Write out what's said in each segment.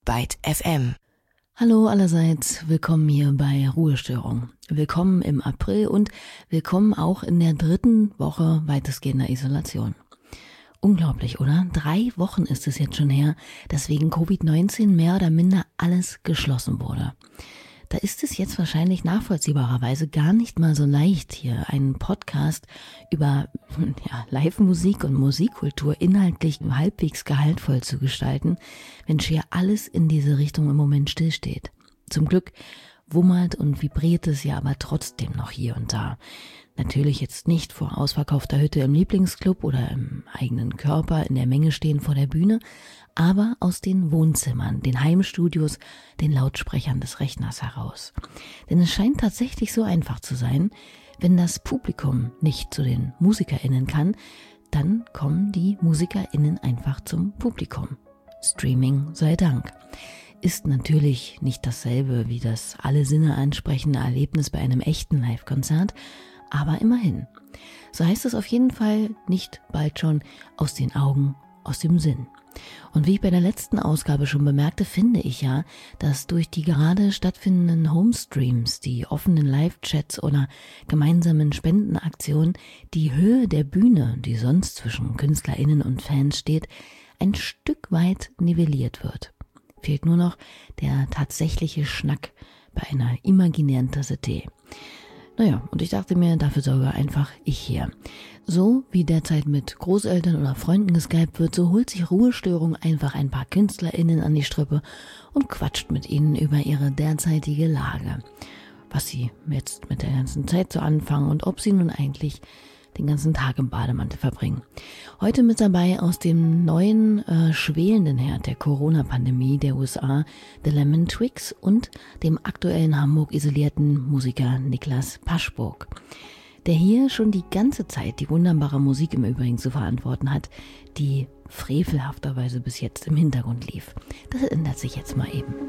Byte FM. Hallo allerseits, willkommen hier bei Ruhestörung. Willkommen im April und willkommen auch in der 3. Woche weitestgehender Isolation. Unglaublich, oder? 3 Wochen ist es jetzt schon her, dass wegen Covid-19 mehr oder minder alles geschlossen wurde. Da ist es jetzt wahrscheinlich nachvollziehbarerweise gar nicht mal so leicht, hier einen Podcast über Live-Musik und Musikkultur inhaltlich halbwegs gehaltvoll zu gestalten, wenn schier alles in diese Richtung im Moment stillsteht. Zum Glück wummert und vibriert es ja aber trotzdem noch hier und da. Natürlich jetzt nicht vor ausverkaufter Hütte im Lieblingsclub oder im eigenen Körper in der Menge stehen vor der Bühne, aber aus den Wohnzimmern, den Heimstudios, den Lautsprechern des Rechners heraus. Denn es scheint tatsächlich so einfach zu sein, wenn das Publikum nicht zu den MusikerInnen kann, dann kommen die MusikerInnen einfach zum Publikum. Streaming sei Dank. Ist natürlich nicht dasselbe wie das alle Sinne ansprechende Erlebnis bei einem echten Live-Konzert, aber immerhin. So heißt es auf jeden Fall nicht bald schon aus den Augen, aus dem Sinn. Und wie ich bei der letzten Ausgabe schon bemerkte, finde ich ja, dass durch die gerade stattfindenden Homestreams, die offenen Live-Chats oder gemeinsamen Spendenaktionen die Höhe der Bühne, die sonst zwischen KünstlerInnen und Fans steht, ein Stück weit nivelliert wird. Fehlt nur noch der tatsächliche Schnack bei einer imaginären Tasse Tee. Naja, und ich dachte mir, dafür sorge einfach ich hier. So wie derzeit mit Großeltern oder Freunden geskypt wird, so holt sich Ruhestörung einfach ein paar KünstlerInnen an die Strippe und quatscht mit ihnen über ihre derzeitige Lage. Was sie jetzt mit der ganzen Zeit so anfangen und ob sie nun eigentlich den ganzen Tag im Bademantel verbringen. Heute mit dabei aus dem neuen schwelenden Herd der Corona-Pandemie der USA, The Lemon Twigs und dem aktuellen Hamburg isolierten Musiker Niklas Paschburg, der hier schon die ganze Zeit die wunderbare Musik im Übrigen zu verantworten hat, die frevelhafterweise bis jetzt im Hintergrund lief. Das ändert sich jetzt mal eben.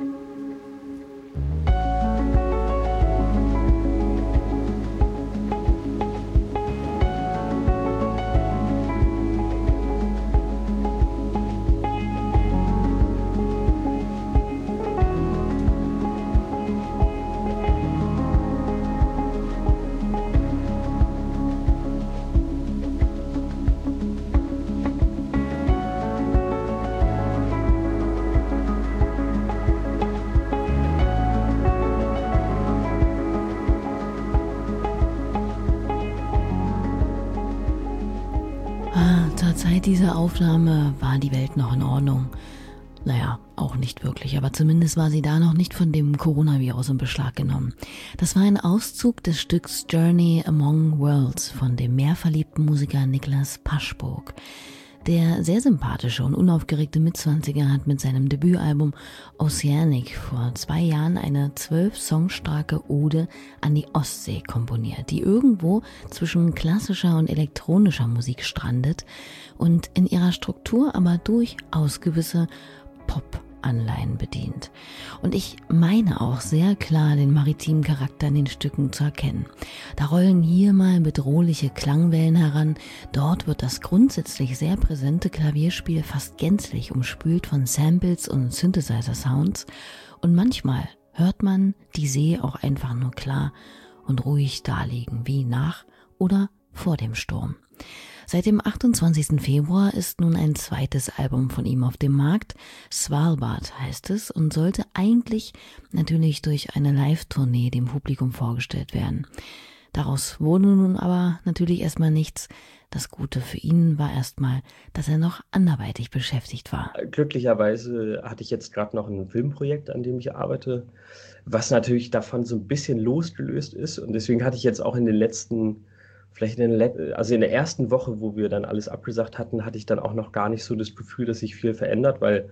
Zur Zeit dieser Aufnahme war die Welt noch in Ordnung. Naja, auch nicht wirklich, aber zumindest war sie da noch nicht von dem Coronavirus in Beschlag genommen. Das war ein Auszug des Stücks Journey Among Worlds von dem mehrverliebten Musiker Niklas Paschburg. Der sehr sympathische und unaufgeregte Mitzwanziger hat mit seinem Debütalbum Oceanic vor 2 Jahren eine 12 Song starke Ode an die Ostsee komponiert, die irgendwo zwischen klassischer und elektronischer Musik strandet und in ihrer Struktur aber durchaus gewisse Pop-Anleihen bedient. Und ich meine auch sehr klar den maritimen Charakter in den Stücken zu erkennen. Da rollen hier mal bedrohliche Klangwellen heran, dort wird das grundsätzlich sehr präsente Klavierspiel fast gänzlich umspült von Samples und Synthesizer-Sounds und manchmal hört man die See auch einfach nur klar und ruhig daliegen, wie nach oder vor dem Sturm. Seit dem 28. Februar ist nun ein zweites Album von ihm auf dem Markt. Svalbard heißt es und sollte eigentlich natürlich durch eine Live-Tournee dem Publikum vorgestellt werden. Daraus wurde nun aber natürlich erstmal nichts. Das Gute für ihn war erstmal, dass er noch anderweitig beschäftigt war. Glücklicherweise hatte ich jetzt gerade noch ein Filmprojekt, an dem ich arbeite, was natürlich davon so ein bisschen losgelöst ist. Und deswegen hatte ich jetzt auch in den letzten also in der ersten Woche, wo wir dann alles abgesagt hatten, hatte ich dann auch noch gar nicht so das Gefühl, dass sich viel verändert, weil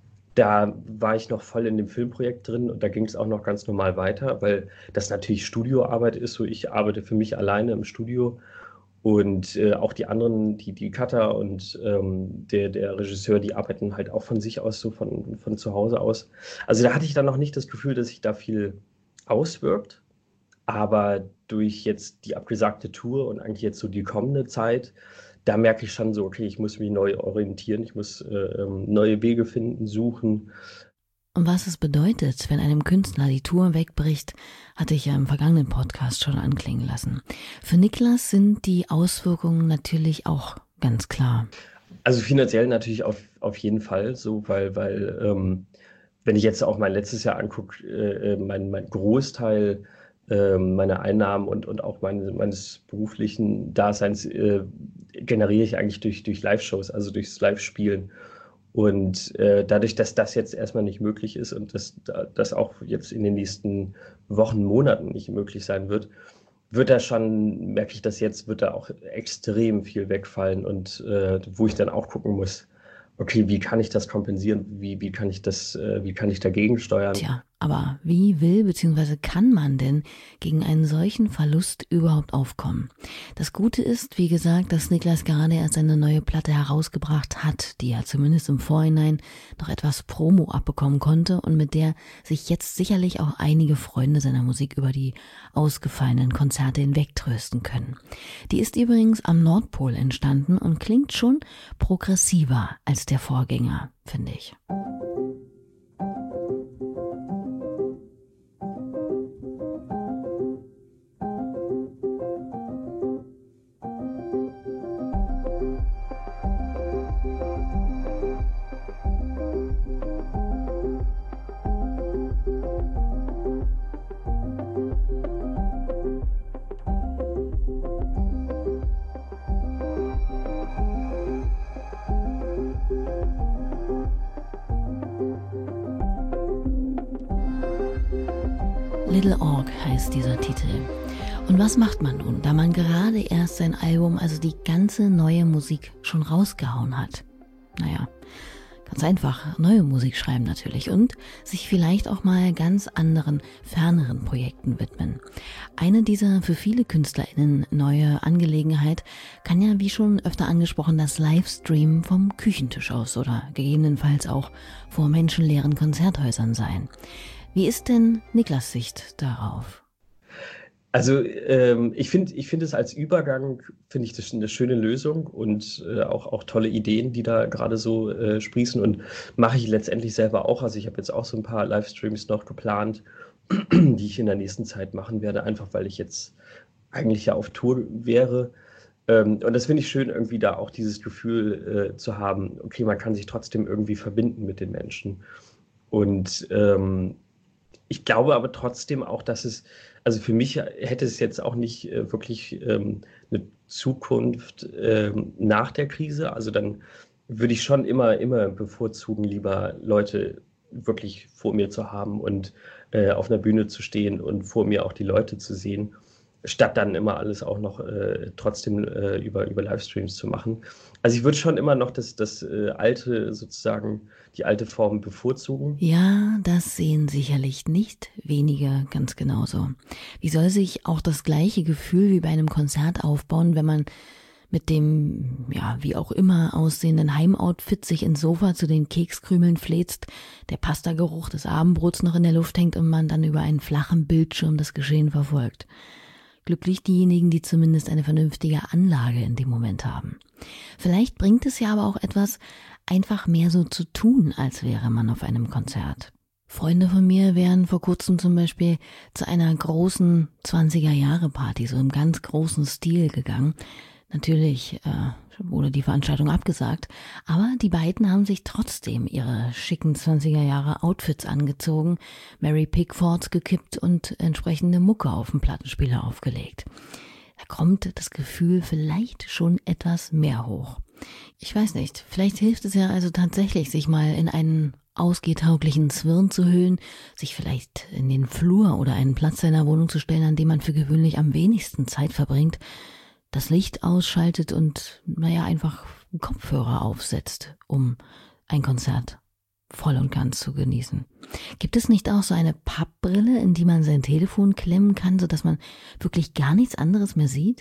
da war ich noch voll in dem Filmprojekt drin und da ging es auch noch ganz normal weiter, weil das natürlich Studioarbeit ist. So, ich arbeite für mich alleine im Studio und auch die anderen, die Cutter und der Regisseur, die arbeiten halt auch von sich aus, so von zu Hause aus. Also da hatte ich dann noch nicht das Gefühl, dass sich da viel auswirkt. Aber durch jetzt die abgesagte Tour und eigentlich jetzt so die kommende Zeit, da merke ich schon so, okay, ich muss mich neu orientieren, ich muss neue Wege finden, suchen. und was es bedeutet, wenn einem Künstler die Tour wegbricht, hatte ich ja im vergangenen Podcast schon anklingen lassen. Für Niklas sind die Auswirkungen natürlich auch ganz klar. Also finanziell natürlich auf jeden Fall so, weil wenn ich jetzt auch mein letztes Jahr angucke, mein Großteil meiner Einnahmen und auch meines beruflichen Daseins generiere ich eigentlich durch Live-Shows, also durchs Live-Spielen. Und dadurch, dass das jetzt erstmal nicht möglich ist und das auch jetzt in den nächsten Wochen, Monaten nicht möglich sein wird, merke ich das jetzt, wird da auch extrem viel wegfallen und wo ich dann auch gucken muss, okay, wie kann ich das kompensieren? Wie kann ich wie kann ich dagegen steuern? Tja, aber wie will bzw. kann man denn gegen einen solchen Verlust überhaupt aufkommen? Das Gute ist, wie gesagt, dass Niklas gerade erst eine neue Platte herausgebracht hat, die er zumindest im Vorhinein noch etwas Promo abbekommen konnte und mit der sich jetzt sicherlich auch einige Freunde seiner Musik über die ausgefallenen Konzerte hinwegtrösten können. Die ist übrigens am Nordpol entstanden und klingt schon progressiver als der Vorgänger, finde ich. Little Orc heißt dieser Titel. Und was macht man nun, da man gerade erst sein Album, also die ganze neue Musik, schon rausgehauen hat? Naja, ganz einfach, neue Musik schreiben natürlich und sich vielleicht auch mal ganz anderen, ferneren Projekten widmen. Eine dieser für viele KünstlerInnen neue Angelegenheit kann ja, wie schon öfter angesprochen, das Livestream vom Küchentisch aus oder gegebenenfalls auch vor menschenleeren Konzerthäusern sein. Wie ist denn Niklas' Sicht darauf? Also ich finde es als Übergang, finde ich das eine schöne Lösung und auch tolle Ideen, die da gerade so sprießen und mache ich letztendlich selber auch. Also ich habe jetzt auch so ein paar Livestreams noch geplant, die ich in der nächsten Zeit machen werde, einfach weil ich jetzt eigentlich ja auf Tour wäre. Und das finde ich schön, irgendwie da auch dieses Gefühl zu haben, okay, man kann sich trotzdem irgendwie verbinden mit den Menschen. Und ich glaube aber trotzdem auch, also für mich hätte es jetzt auch nicht wirklich eine Zukunft nach der Krise. Also dann würde ich schon immer bevorzugen, lieber Leute wirklich vor mir zu haben und auf einer Bühne zu stehen und vor mir auch die Leute zu sehen, statt dann immer alles auch noch trotzdem über Livestreams zu machen. Also ich würde schon immer noch das alte, sozusagen, die alte Form bevorzugen. Ja, das sehen sicherlich nicht wenige ganz genauso. Wie soll sich auch das gleiche Gefühl wie bei einem Konzert aufbauen, wenn man mit dem, ja, wie auch immer aussehenden Heimoutfit sich ins Sofa zu den Kekskrümeln fläzt, der Pastageruch des Abendbrots noch in der Luft hängt und man dann über einen flachen Bildschirm das Geschehen verfolgt. Glücklich diejenigen, die zumindest eine vernünftige Anlage in dem Moment haben. Vielleicht bringt es ja aber auch etwas, einfach mehr so zu tun, als wäre man auf einem Konzert. Freunde von mir wären vor kurzem zum Beispiel zu einer großen 20er-Jahre-Party, so im ganz großen Stil gegangen. Natürlich wurde die Veranstaltung abgesagt, aber die beiden haben sich trotzdem ihre schicken 20er-Jahre-Outfits angezogen, Mary Pickfords gekippt und entsprechende Mucke auf dem Plattenspieler aufgelegt. Da kommt das Gefühl vielleicht schon etwas mehr hoch. Ich weiß nicht, vielleicht hilft es ja also tatsächlich, sich mal in einen ausgehtauglichen Zwirn zu hüllen, sich vielleicht in den Flur oder einen Platz seiner Wohnung zu stellen, an dem man für gewöhnlich am wenigsten Zeit verbringt, das Licht ausschaltet und, einfach Kopfhörer aufsetzt, um ein Konzert voll und ganz zu genießen. Gibt es nicht auch so eine Pappbrille, in die man sein Telefon klemmen kann, sodass man wirklich gar nichts anderes mehr sieht?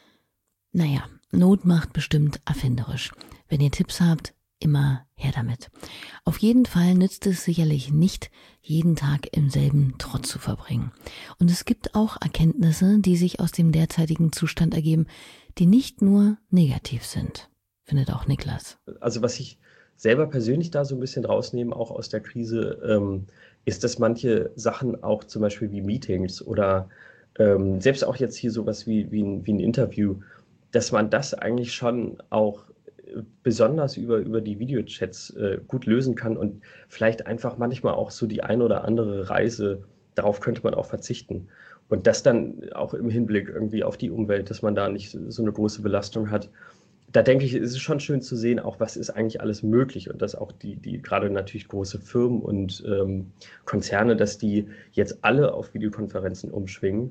Not macht bestimmt erfinderisch. Wenn ihr Tipps habt, immer her damit. Auf jeden Fall nützt es sicherlich nicht, jeden Tag im selben Trott zu verbringen. Und es gibt auch Erkenntnisse, die sich aus dem derzeitigen Zustand ergeben, die nicht nur negativ sind, findet auch Niklas. Also was ich selber persönlich da so ein bisschen rausnehmen, auch aus der Krise, ist, dass manche Sachen auch zum Beispiel wie Meetings oder selbst auch jetzt hier sowas wie ein Interview, dass man das eigentlich schon auch besonders über die Videochats gut lösen kann und vielleicht einfach manchmal auch so die ein oder andere Reise, darauf könnte man auch verzichten. Und das dann auch im Hinblick irgendwie auf die Umwelt, dass man da nicht so eine große Belastung hat. Da denke ich, ist es schon schön zu sehen, auch was ist eigentlich alles möglich und dass auch die gerade natürlich große Firmen und Konzerne, dass die jetzt alle auf Videokonferenzen umschwingen,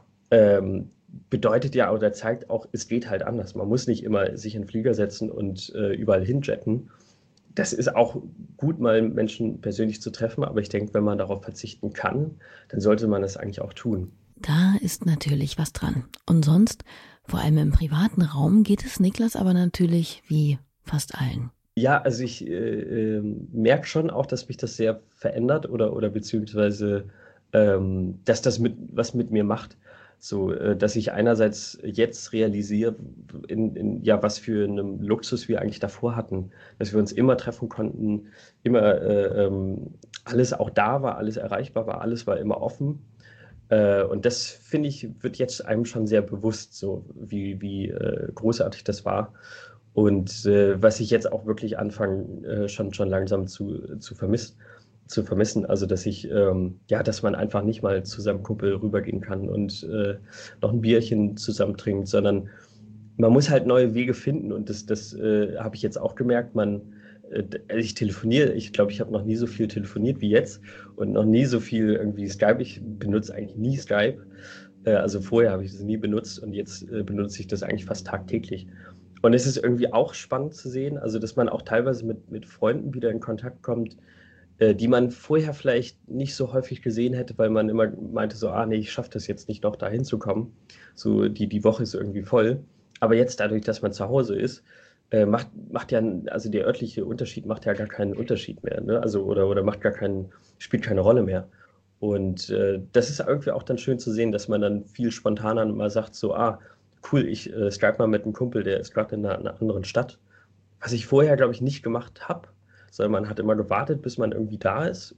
bedeutet ja oder zeigt auch, es geht halt anders. Man muss nicht immer sich in den Flieger setzen und überall hinjetten. Das ist auch gut, mal Menschen persönlich zu treffen, aber ich denke, wenn man darauf verzichten kann, dann sollte man das eigentlich auch tun. Da ist natürlich was dran. Und sonst, vor allem im privaten Raum, geht es Niklas aber natürlich wie fast allen. Ja, also ich merke schon auch, dass mich das sehr verändert oder beziehungsweise, dass das was mit mir macht. So, dass ich einerseits jetzt realisiere, ja, was für einen Luxus wir eigentlich davor hatten, dass wir uns immer treffen konnten, immer alles auch da war, alles erreichbar war, alles war immer offen. Und das, finde ich, wird jetzt einem schon sehr bewusst, so wie großartig das war. Und was ich jetzt auch wirklich anfange, schon langsam zu vermissen. Also, dass ja, dass man einfach nicht mal zu seinem Kumpel rübergehen kann und noch ein Bierchen zusammen trinkt, sondern man muss halt neue Wege finden. Und das habe ich jetzt auch gemerkt. Ich telefoniere, ich glaube, ich habe noch nie so viel telefoniert wie jetzt und noch nie so viel irgendwie Skype. Ich benutze eigentlich nie Skype. Also vorher habe ich das nie benutzt und jetzt benutze ich das eigentlich fast tagtäglich. Und es ist irgendwie auch spannend zu sehen, also dass man auch teilweise mit Freunden wieder in Kontakt kommt, die man vorher vielleicht nicht so häufig gesehen hätte, weil man immer meinte so, nee, ich schaffe das jetzt nicht noch dahin zu kommen. So, die Woche ist irgendwie voll. Aber jetzt dadurch, dass man zu Hause ist, macht ja, also der örtliche Unterschied macht ja gar keinen Unterschied mehr, ne? Also, oder spielt keine Rolle mehr. Und das ist irgendwie auch dann schön zu sehen, dass man dann viel spontaner mal sagt, so, cool, ich Skype mal mit einem Kumpel, der ist gerade in einer anderen Stadt. Was ich vorher, glaube ich, nicht gemacht habe, sondern man hat immer gewartet, bis man irgendwie da ist.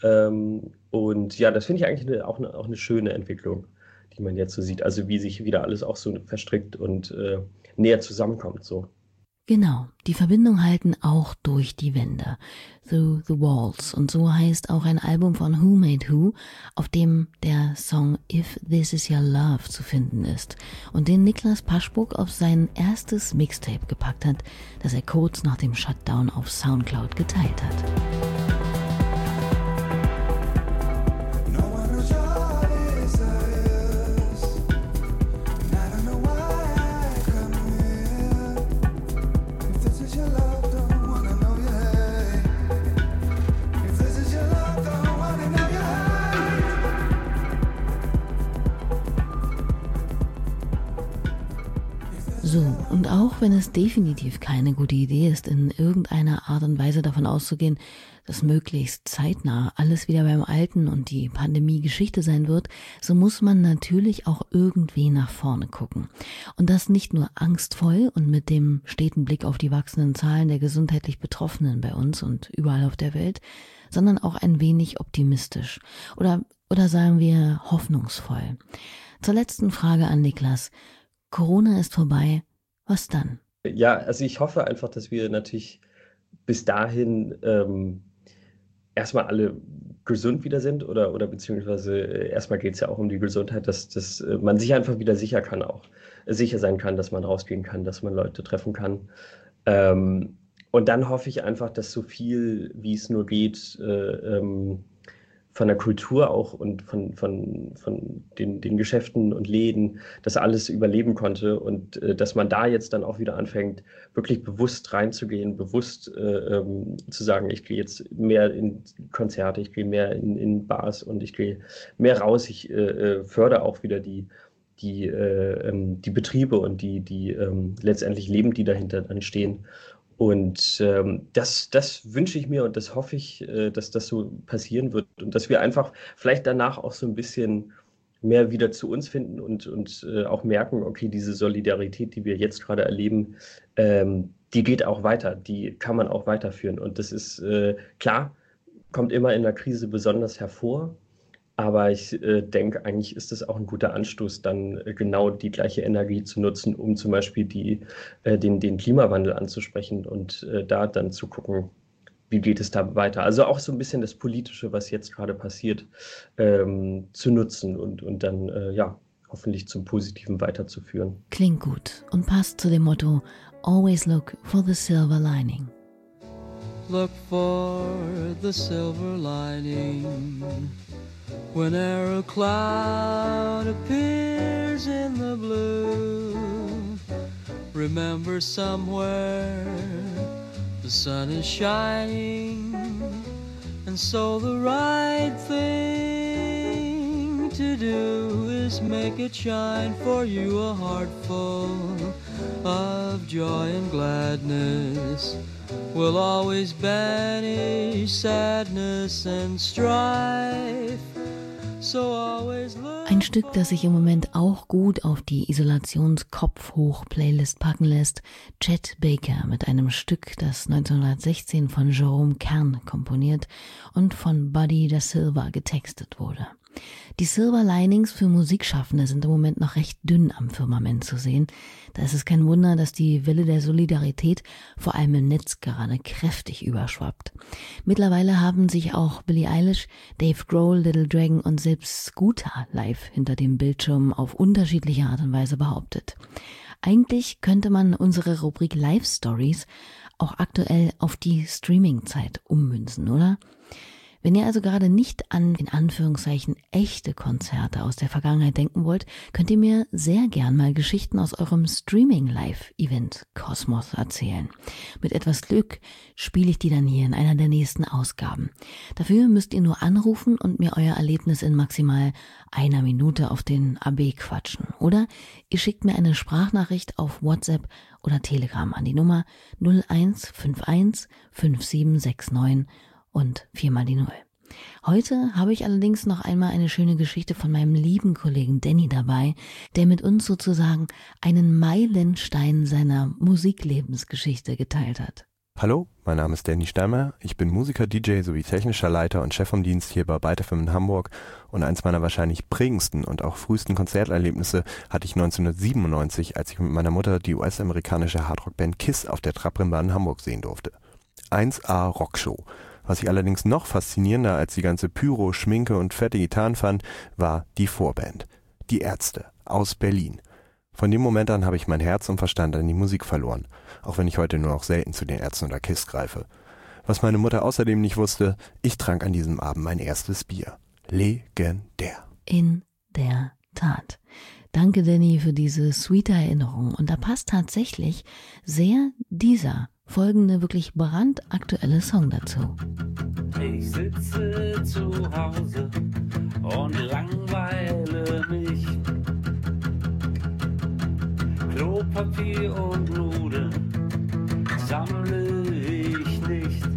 Und ja, das finde ich eigentlich auch eine schöne Entwicklung, die man jetzt so sieht. Also wie sich wieder alles auch so verstrickt und näher zusammenkommt. So. Genau, die Verbindung halten auch durch die Wände. Through the Walls. Und so heißt auch ein Album von Who Made Who, auf dem der Song If This Is Your Love zu finden ist und den Niklas Paschbuck auf sein erstes Mixtape gepackt hat, das er kurz nach dem Shutdown auf Soundcloud geteilt hat. So, und auch wenn es definitiv keine gute Idee ist, in irgendeiner Art und Weise davon auszugehen, dass möglichst zeitnah alles wieder beim Alten und die Pandemie Geschichte sein wird, so muss man natürlich auch irgendwie nach vorne gucken. Und das nicht nur angstvoll und mit dem steten Blick auf die wachsenden Zahlen der gesundheitlich Betroffenen bei uns und überall auf der Welt, sondern auch ein wenig optimistisch oder sagen wir hoffnungsvoll. Zur letzten Frage an Niklas. Corona ist vorbei, was dann? Ja, also ich hoffe einfach, dass wir natürlich bis dahin erstmal alle gesund wieder sind oder beziehungsweise erstmal geht es ja auch um die Gesundheit, dass man sich einfach wieder sicher sein kann, dass man rausgehen kann, dass man Leute treffen kann. Und dann hoffe ich einfach, dass so viel, wie es nur geht, von der Kultur auch und von den Geschäften und Läden, das alles überleben konnte und dass man da jetzt dann auch wieder anfängt, wirklich bewusst reinzugehen, bewusst zu sagen, ich gehe jetzt mehr in Konzerte, ich gehe mehr in Bars und ich gehe mehr raus, ich fördere auch wieder die Betriebe und die letztendlich Leben, die dahinter dann stehen. Und das wünsche ich mir und das hoffe ich, dass das so passieren wird und dass wir einfach vielleicht danach auch so ein bisschen mehr wieder zu uns finden und auch merken, okay, diese Solidarität, die wir jetzt gerade erleben, die geht auch weiter, die kann man auch weiterführen. Und das ist klar, kommt immer in der Krise besonders hervor. Aber ich denke, eigentlich ist es auch ein guter Anstoß, dann genau die gleiche Energie zu nutzen, um zum Beispiel den Klimawandel anzusprechen und da dann zu gucken, wie geht es da weiter. Also auch so ein bisschen das Politische, was jetzt gerade passiert, zu nutzen und dann hoffentlich zum Positiven weiterzuführen. Klingt gut und passt zu dem Motto Always look for the silver lining. Look for the silver lining whene'er a cloud appears in the blue. Remember somewhere the sun is shining, and so the right thing to do is make it shine for you, a heart full of joy and gladness will always banish sadness and strife. So always look. Ein Stück, das sich im Moment auch gut auf die Isolations-Kopf-Hoch-Playlist packen lässt, Chet Baker mit einem Stück, das 1916 von Jerome Kern komponiert und von Buddy da Silva getextet wurde. Die Silver Linings für Musikschaffende sind im Moment noch recht dünn am Firmament zu sehen. Da ist es kein Wunder, dass die Welle der Solidarität vor allem im Netz gerade kräftig überschwappt. Mittlerweile haben sich auch Billie Eilish, Dave Grohl, Little Dragon und selbst Scooter live hinter dem Bildschirm auf unterschiedliche Art und Weise behauptet. Eigentlich könnte man unsere Rubrik Live Stories auch aktuell auf die Streaming-Zeit ummünzen, oder? Wenn ihr also gerade nicht an, in Anführungszeichen, echte Konzerte aus der Vergangenheit denken wollt, könnt ihr mir sehr gern mal Geschichten aus eurem Streaming-Live-Event-Kosmos erzählen. Mit etwas Glück spiele ich die dann hier in einer der nächsten Ausgaben. Dafür müsst ihr nur anrufen und mir euer Erlebnis in maximal 1 Minute auf den AB quatschen. Oder ihr schickt mir eine Sprachnachricht auf WhatsApp oder Telegram an die Nummer 0151 5769 und 4 mal die 0. Heute habe ich allerdings noch einmal eine schöne Geschichte von meinem lieben Kollegen Danny dabei, der mit uns sozusagen einen Meilenstein seiner Musiklebensgeschichte geteilt hat. Hallo, mein Name ist Danny Stammer, ich bin Musiker, DJ sowie technischer Leiter und Chef vom Dienst hier bei Beiter-FM in Hamburg und eins meiner wahrscheinlich prägendsten und auch frühesten Konzerterlebnisse hatte ich 1997, als ich mit meiner Mutter die US-amerikanische Hardrock-Band KISS auf der Trabrennbahn in Hamburg sehen durfte. 1A Rockshow. Was ich allerdings noch faszinierender als die ganze Pyro, Schminke und fette Gitarren fand, war die Vorband. Die Ärzte aus Berlin. Von dem Moment an habe ich mein Herz und Verstand an die Musik verloren, auch wenn ich heute nur noch selten zu den Ärzten oder KISS greife. Was meine Mutter außerdem nicht wusste, ich trank an diesem Abend mein erstes Bier. Legendär. In der Tat. Danke, Danny, für diese sweete Erinnerung. Und da passt tatsächlich sehr dieser folgende wirklich brandaktuelle Song dazu. Ich sitze zu Hause und langweile mich. Klopapier und Nudeln sammle ich nicht.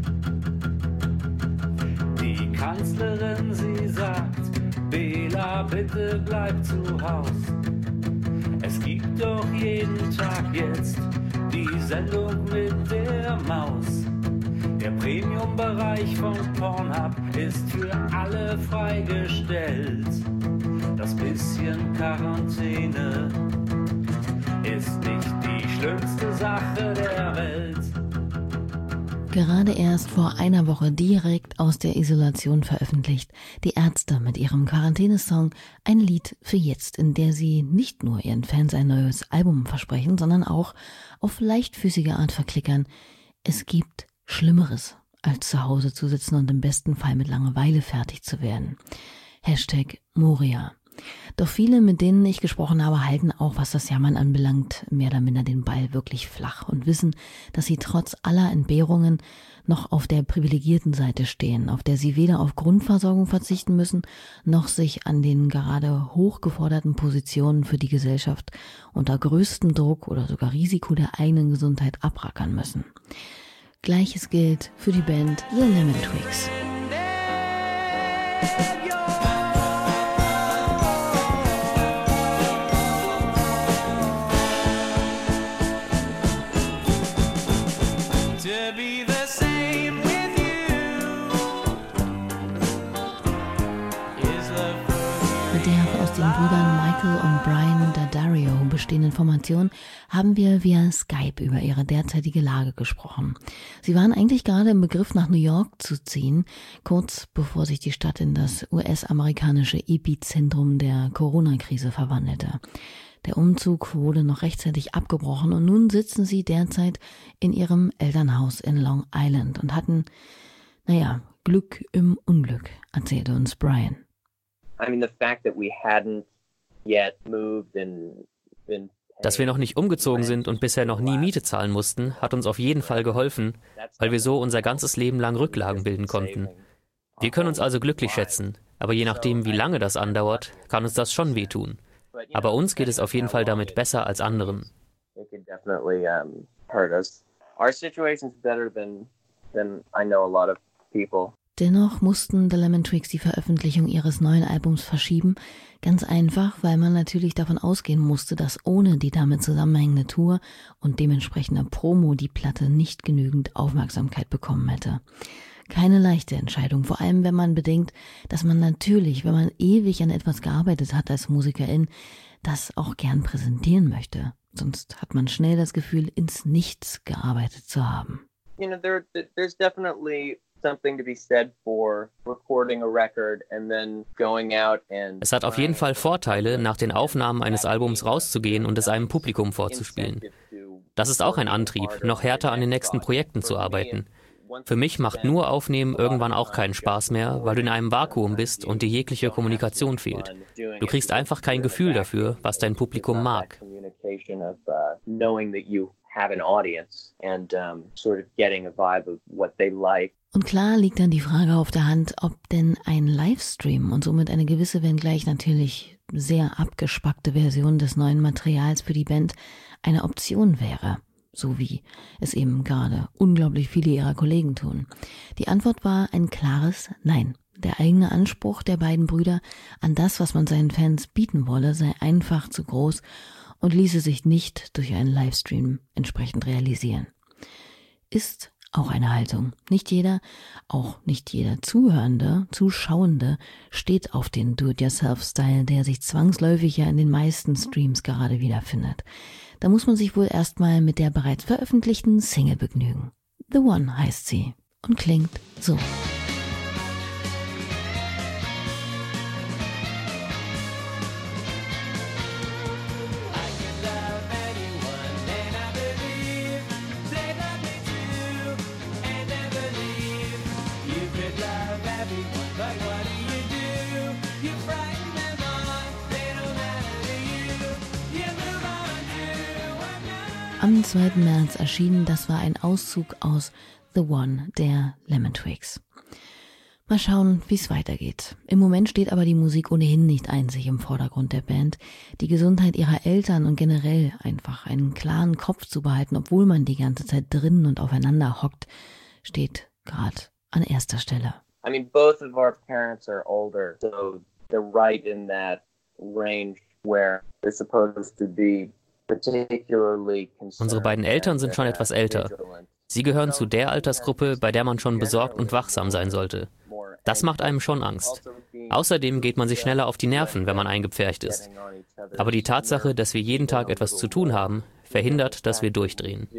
Die Kanzlerin, sie sagt, Bela, bitte bleib zu Haus. Es gibt doch jeden Tag jetzt die Sendung mit der Maus. Der Premium-Bereich von Pornhub ist für alle freigestellt. Das bisschen Quarantäne ist nicht die schlimmste Sache der Welt. Gerade erst vor einer Woche direkt aus der Isolation veröffentlicht, die Ärzte mit ihrem Quarantänesong ein Lied für jetzt, in der sie nicht nur ihren Fans ein neues Album versprechen, sondern auch auf leichtfüßige Art verklickern. Es gibt Schlimmeres, als zu Hause zu sitzen und im besten Fall mit Langeweile fertig zu werden. #Moria. Doch viele, mit denen ich gesprochen habe, halten auch, was das Jammern anbelangt, mehr oder minder den Ball wirklich flach und wissen, dass sie trotz aller Entbehrungen noch auf der privilegierten Seite stehen, auf der sie weder auf Grundversorgung verzichten müssen, noch sich an den gerade hochgeforderten Positionen für die Gesellschaft unter größtem Druck oder sogar Risiko der eigenen Gesundheit abrackern müssen. Gleiches gilt für die Band The Lemon Twigs. und Brian Daddario bestehenden Formation haben wir via Skype über ihre derzeitige Lage gesprochen. Sie waren eigentlich gerade im Begriff, nach New York zu ziehen, kurz bevor sich die Stadt in das US-amerikanische Epizentrum der Corona-Krise verwandelte. Der Umzug wurde noch rechtzeitig abgebrochen und nun sitzen sie derzeit in ihrem Elternhaus in Long Island und hatten, Glück im Unglück, erzählte uns Brian. Dass wir noch nicht umgezogen sind und bisher noch nie Miete zahlen mussten, hat uns auf jeden Fall geholfen, weil wir so unser ganzes Leben lang Rücklagen bilden konnten. Wir können uns also glücklich schätzen, aber je nachdem, wie lange das andauert, kann uns das schon wehtun. Aber uns geht es auf jeden Fall damit besser als anderen. Dennoch mussten The Lemon Twigs die Veröffentlichung ihres neuen Albums verschieben, ganz einfach, weil man natürlich davon ausgehen musste, dass ohne die damit zusammenhängende Tour und dementsprechende Promo die Platte nicht genügend Aufmerksamkeit bekommen hätte. Keine leichte Entscheidung, vor allem wenn man bedenkt, dass man natürlich, wenn man ewig an etwas gearbeitet hat als Musikerin, das auch gern präsentieren möchte. Sonst hat man schnell das Gefühl, ins Nichts gearbeitet zu haben. There's definitely something to be said for recording a record and then going out and... Es hat auf jeden Fall Vorteile, nach den Aufnahmen eines Albums rauszugehen und es einem Publikum vorzuspielen. Das ist auch ein Antrieb, noch härter an den nächsten Projekten zu arbeiten. Für mich macht nur Aufnehmen irgendwann auch keinen Spaß mehr, weil du in einem Vakuum bist und dir jegliche Kommunikation fehlt. Du kriegst einfach kein Gefühl dafür, was dein Publikum mag. Und klar liegt dann die Frage auf der Hand, ob denn ein Livestream und somit eine gewisse, wenngleich natürlich sehr abgespackte Version des neuen Materials für die Band eine Option wäre. So wie es eben gerade unglaublich viele ihrer Kollegen tun. Die Antwort war ein klares Nein. Der eigene Anspruch der beiden Brüder an das, was man seinen Fans bieten wolle, sei einfach zu groß und ließe sich nicht durch einen Livestream entsprechend realisieren. Ist auch eine Haltung. Nicht jeder, auch nicht jeder Zuhörende, Zuschauende steht auf den Do-it-yourself-Style, der sich zwangsläufig ja in den meisten Streams gerade wiederfindet. Da muss man sich wohl erstmal mit der bereits veröffentlichten Single begnügen. The One heißt sie und klingt so. Am 2. März erschienen, das war ein Auszug aus The One der Lemon Twigs. Mal schauen, wie es weitergeht. Im Moment steht aber die Musik ohnehin nicht einzig im Vordergrund der Band. Die Gesundheit ihrer Eltern und generell einfach einen klaren Kopf zu behalten, obwohl man die ganze Zeit drinnen und aufeinander hockt, steht gerade an erster Stelle. I mean, both of our parents are older, so they're right in that range where they're supposed to be. Unsere beiden Eltern sind schon etwas älter. Sie gehören zu der Altersgruppe, bei der man schon besorgt und wachsam sein sollte. Das macht einem schon Angst. Außerdem geht man sich schneller auf die Nerven, wenn man eingepfercht ist. Aber die Tatsache, dass wir jeden Tag etwas zu tun haben, verhindert, dass wir durchdrehen.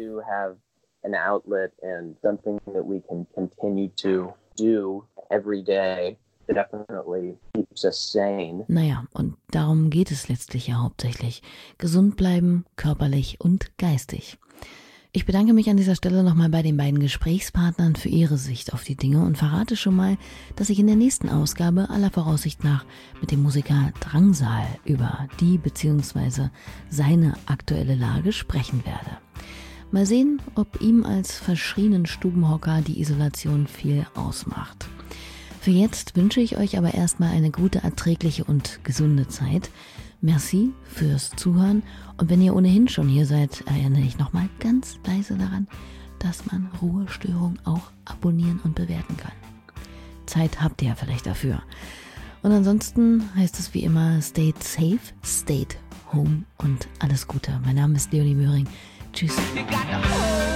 Naja, und darum geht es letztlich ja hauptsächlich. Gesund bleiben, körperlich und geistig. Ich bedanke mich an dieser Stelle nochmal bei den beiden Gesprächspartnern für ihre Sicht auf die Dinge und verrate schon mal, dass ich in der nächsten Ausgabe aller Voraussicht nach mit dem Musiker Drangsal über die bzw. seine aktuelle Lage sprechen werde. Mal sehen, ob ihm als verschrienen Stubenhocker die Isolation viel ausmacht. Für jetzt wünsche ich euch aber erstmal eine gute, erträgliche und gesunde Zeit. Merci fürs Zuhören und wenn ihr ohnehin schon hier seid, erinnere ich nochmal ganz leise daran, dass man Ruhestörung auch abonnieren und bewerten kann. Zeit habt ihr ja vielleicht dafür. Und ansonsten heißt es wie immer, stay safe, stay home und alles Gute. Mein Name ist Leonie Möhring. Tschüss.